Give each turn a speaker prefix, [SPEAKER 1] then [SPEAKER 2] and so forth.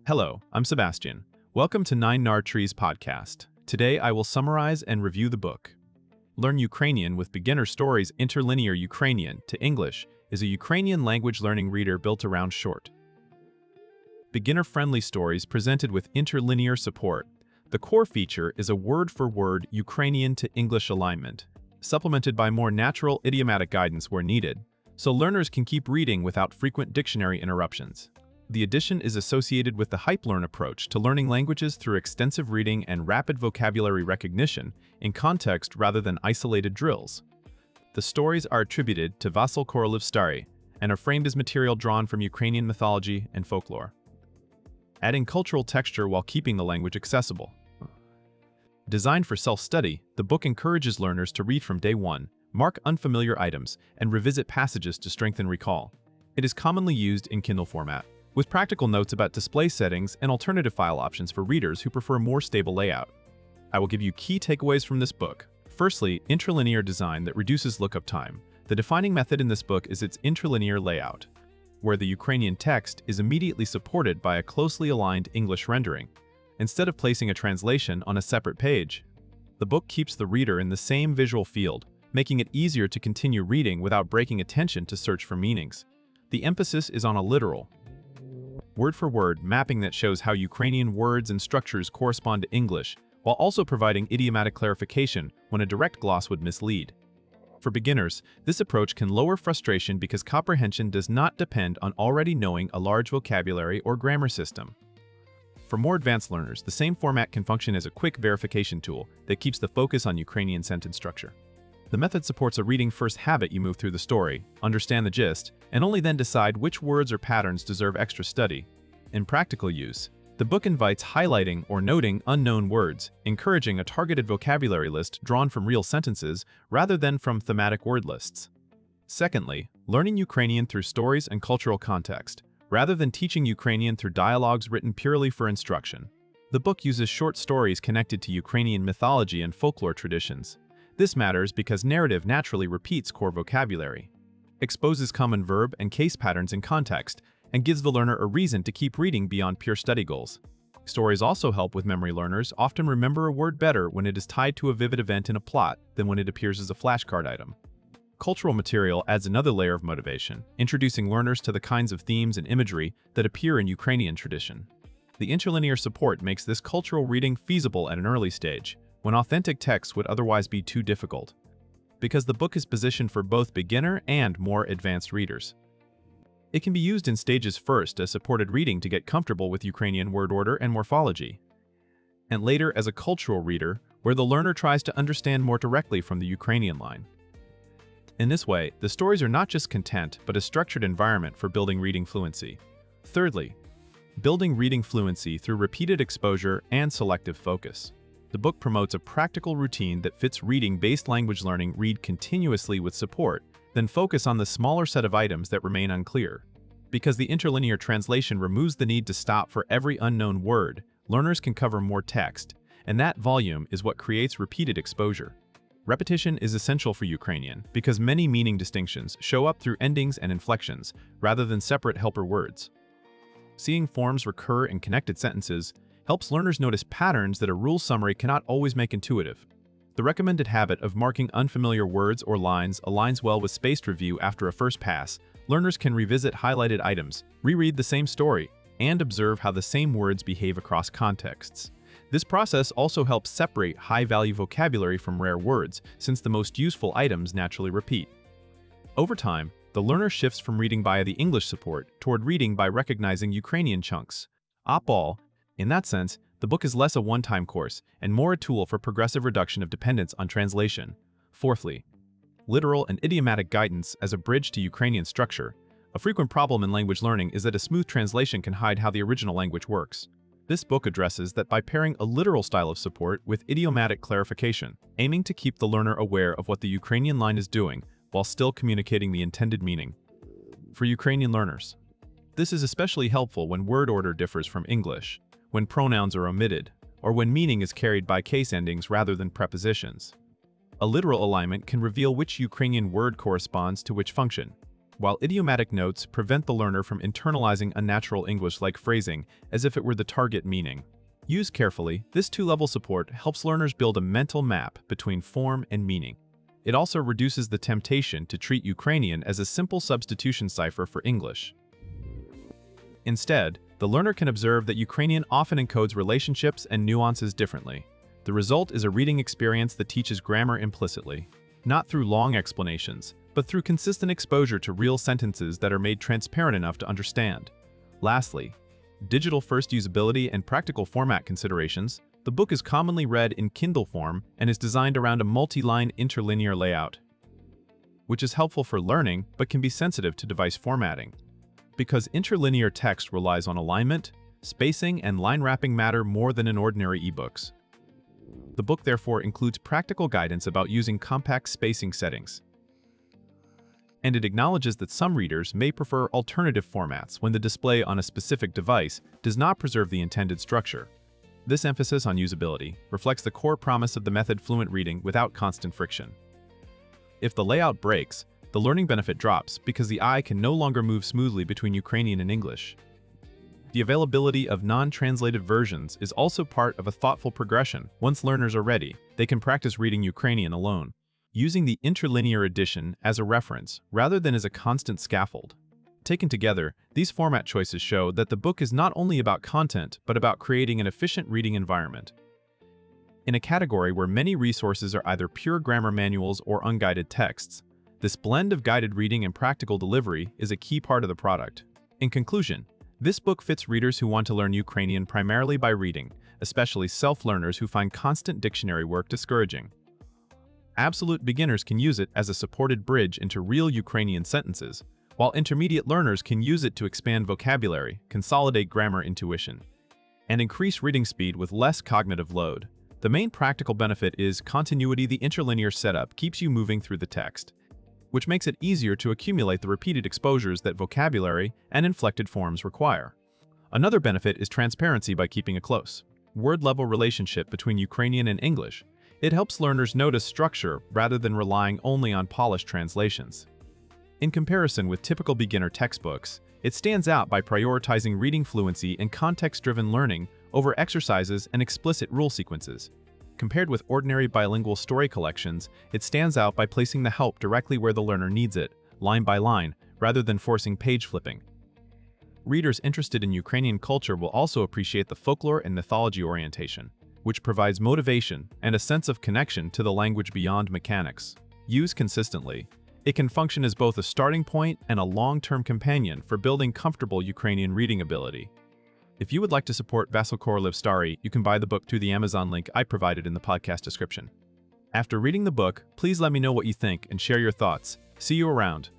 [SPEAKER 1] Hello, I'm Sebastian. Welcome to 9nar-Trees podcast. Today I will summarize and review the book. Learn Ukrainian with Beginner Stories. Interlinear Ukrainian to English is a Ukrainian language learning reader built around short, beginner-friendly stories presented with interlinear support. The core feature is a word-for-word Ukrainian to English alignment, supplemented by more natural idiomatic guidance where needed, so learners can keep reading without frequent dictionary interruptions. The edition is associated with the HypeLearn approach to learning languages through extensive reading and rapid vocabulary recognition in context rather than isolated drills. The stories are attributed to Vasyl Korolev-Stary and are framed as material drawn from Ukrainian mythology and folklore, adding cultural texture while keeping the language accessible. Designed for self-study, the book encourages learners to read from day one, mark unfamiliar items, and revisit passages to strengthen recall. It is commonly used in Kindle format, with practical notes about display settings and alternative file options for readers who prefer more stable layout. I will give you key takeaways from this book. Firstly, interlinear design that reduces lookup time. The defining method in this book is its interlinear layout, where the Ukrainian text is immediately supported by a closely aligned English rendering, instead of placing a translation on a separate page. The book keeps the reader in the same visual field, making it easier to continue reading without breaking attention to search for meanings. The emphasis is on a literal, word-for-word mapping that shows how Ukrainian words and structures correspond to English, while also providing idiomatic clarification when a direct gloss would mislead. For beginners, this approach can lower frustration because comprehension does not depend on already knowing a large vocabulary or grammar system. For more advanced learners, the same format can function as a quick verification tool that keeps the focus on Ukrainian sentence structure. The method supports a reading-first habit. You move through the story, understand the gist, and only then decide which words or patterns deserve extra study. In practical use, the book invites highlighting or noting unknown words, encouraging a targeted vocabulary list drawn from real sentences rather than from thematic word lists. Secondly, learning Ukrainian through stories and cultural context, rather than teaching Ukrainian through dialogues written purely for instruction. The book uses short stories connected to Ukrainian mythology and folklore traditions. This matters because narrative naturally repeats core vocabulary, exposes common verb and case patterns in context, and gives the learner a reason to keep reading beyond pure study goals. Stories also help with memory. Learners often remember a word better when it is tied to a vivid event in a plot than when it appears as a flashcard item. Cultural material adds another layer of motivation, introducing learners to the kinds of themes and imagery that appear in Ukrainian tradition. The interlinear support makes this cultural reading feasible at an early stage, when authentic texts would otherwise be too difficult, because the book is positioned for both beginner and more advanced readers. It can be used in stages first as supported reading to get comfortable with Ukrainian word order and morphology, and later as a cultural reader where the learner tries to understand more directly from the Ukrainian line. In this way, the stories are not just content but a structured environment for building reading fluency. Thirdly, building reading fluency through repeated exposure and selective focus. The book promotes a practical routine that fits reading-based language learning. Read continuously with support, then focus on the smaller set of items that remain unclear. Because the interlinear translation removes the need to stop for every unknown word, learners can cover more text, and that volume is what creates repeated exposure. Repetition is essential for Ukrainian because many meaning distinctions show up through endings and inflections rather than separate helper words. Seeing forms recur in connected sentences helps learners notice patterns that a rule summary cannot always make intuitive. The recommended habit of marking unfamiliar words or lines aligns well with spaced review. After a first pass, learners can revisit highlighted items, reread the same story, and observe how the same words behave across contexts. This process also helps separate high-value vocabulary from rare words, since the most useful items naturally repeat. Over time, the learner shifts from reading via the English support toward reading by recognizing Ukrainian chunks. All. In that sense, the book is less a one-time course and more a tool for progressive reduction of dependence on translation. Fourthly, literal and idiomatic guidance as a bridge to Ukrainian structure. A frequent problem in language learning is that a smooth translation can hide how the original language works. This book addresses that by pairing a literal style of support with idiomatic clarification, aiming to keep the learner aware of what the Ukrainian line is doing while still communicating the intended meaning. For Ukrainian learners, this is especially helpful when word order differs from English, when pronouns are omitted, or when meaning is carried by case endings rather than prepositions. A literal alignment can reveal which Ukrainian word corresponds to which function, while idiomatic notes prevent the learner from internalizing unnatural English like phrasing as if it were the target meaning. Used carefully, this two-level support helps learners build a mental map between form and meaning. It also reduces the temptation to treat Ukrainian as a simple substitution cipher for English. Instead, the learner can observe that Ukrainian often encodes relationships and nuances differently. The result is a reading experience that teaches grammar implicitly, not through long explanations, but through consistent exposure to real sentences that are made transparent enough to understand. Lastly, digital-first usability and practical format considerations. The book is commonly read in Kindle form and is designed around a multi-line interlinear layout, which is helpful for learning but can be sensitive to device formatting. Because interlinear text relies on alignment, spacing, and line wrapping matter more than in ordinary ebooks. The book therefore includes practical guidance about using compact spacing settings. And it acknowledges that some readers may prefer alternative formats when the display on a specific device does not preserve the intended structure. This emphasis on usability reflects the core promise of the method fluent reading without constant friction. If the layout breaks, the learning benefit drops because the eye can no longer move smoothly between Ukrainian and English. The availability of non-translated versions is also part of a thoughtful progression. Once learners are ready, they can practice reading Ukrainian alone, using the interlinear edition as a reference rather than as a constant scaffold. Taken together, these format choices show that the book is not only about content, but about creating an efficient reading environment. In a category where many resources are either pure grammar manuals or unguided texts, this blend of guided reading and practical delivery is a key part of the product. In conclusion, this book fits readers who want to learn Ukrainian primarily by reading, especially self-learners who find constant dictionary work discouraging. Absolute beginners can use it as a supported bridge into real Ukrainian sentences, while intermediate learners can use it to expand vocabulary, consolidate grammar intuition, and increase reading speed with less cognitive load. The main practical benefit is continuity. The interlinear setup keeps you moving through the text, which makes it easier to accumulate the repeated exposures that vocabulary and inflected forms require. Another benefit is transparency. By keeping a close, word-level relationship between Ukrainian and English, it helps learners notice structure rather than relying only on polished translations. In comparison with typical beginner textbooks, it stands out by prioritizing reading fluency and context-driven learning over exercises and explicit rule sequences. Compared with ordinary bilingual story collections, it stands out by placing the help directly where the learner needs it, line by line, rather than forcing page flipping. Readers interested in Ukrainian culture will also appreciate the folklore and mythology orientation, which provides motivation and a sense of connection to the language beyond mechanics. Used consistently, it can function as both a starting point and a long-term companion for building comfortable Ukrainian reading ability. If you would like to support Vasyl Korolev's story, you can buy the book through the Amazon link I provided in the podcast description. After reading the book, please let me know what you think and share your thoughts. See you around.